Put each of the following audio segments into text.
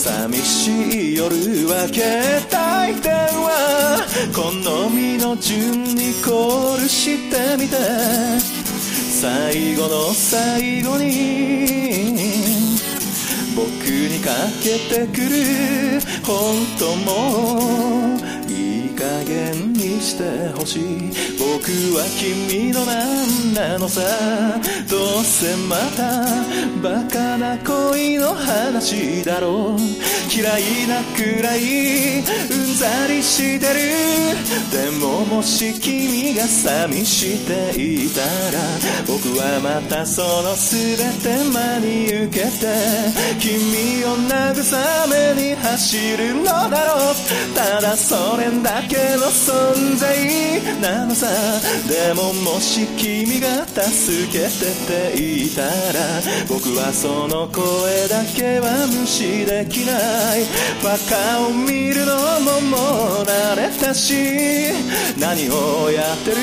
寂しい夜は携帯電話好みの順にコールしてみて最後の最後に僕にかけてくる本当もいい加減にしてほしい僕は君のなんなのさどうせまたバカな恋の話だろう嫌いなくらいうんざりしてるでももし君が寂していたら僕はまたその全て真に受けて君を慰めに走るのだろうただそれだけの存在なのさでももし君が助けてていたら僕はその声だけは無視できないバカを見るのももう慣れたし何をやって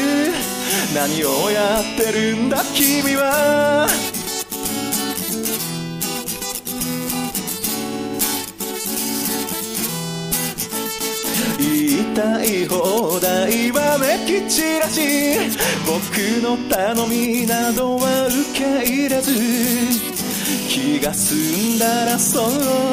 るんだ君は言いたい放題わめき散らし僕の頼みなどは受け入れず気が済んだらそう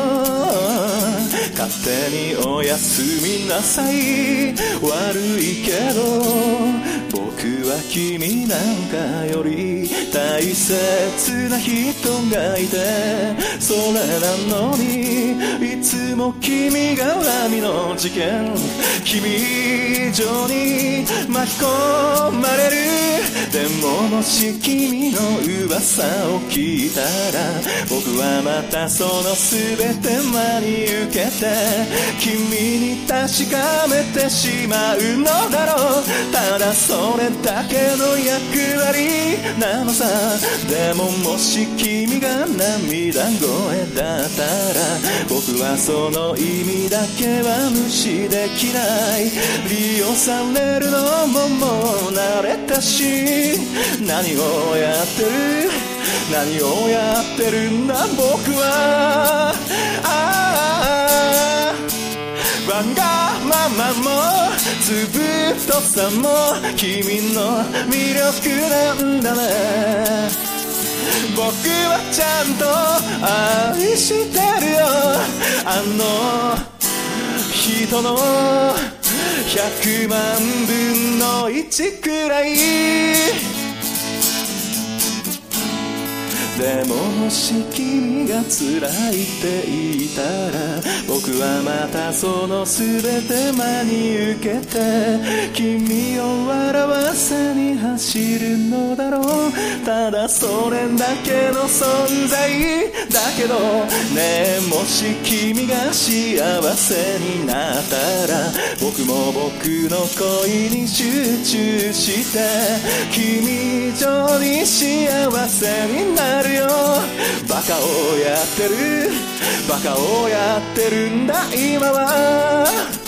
勝手におやすみなさい悪いけど僕は君なんかより大切な人がいてそれなのにいつも君が恨みの事件君以上に巻き込まれるでももし君の噂を聞いたら僕はまたその全て真に受けて君に確かめてしまうのだろうただそれだけの役割なのさでももし君が涙声だったら僕はその意味だけは無視できない利用されるのももう慣れたし何をやってるんだ僕はわがままもずぶとさも君の魅力なんだね僕はちゃんと愛してるよあの人の100万分の1くらいでももし君が辛いって言ったら僕はまたその全て真に受けて君を笑わせに走るのだろうただそれだけの存在だけどねえもし君が幸せになったら僕も僕の恋に集中して君以上に幸せになるバカをやってるんだ今は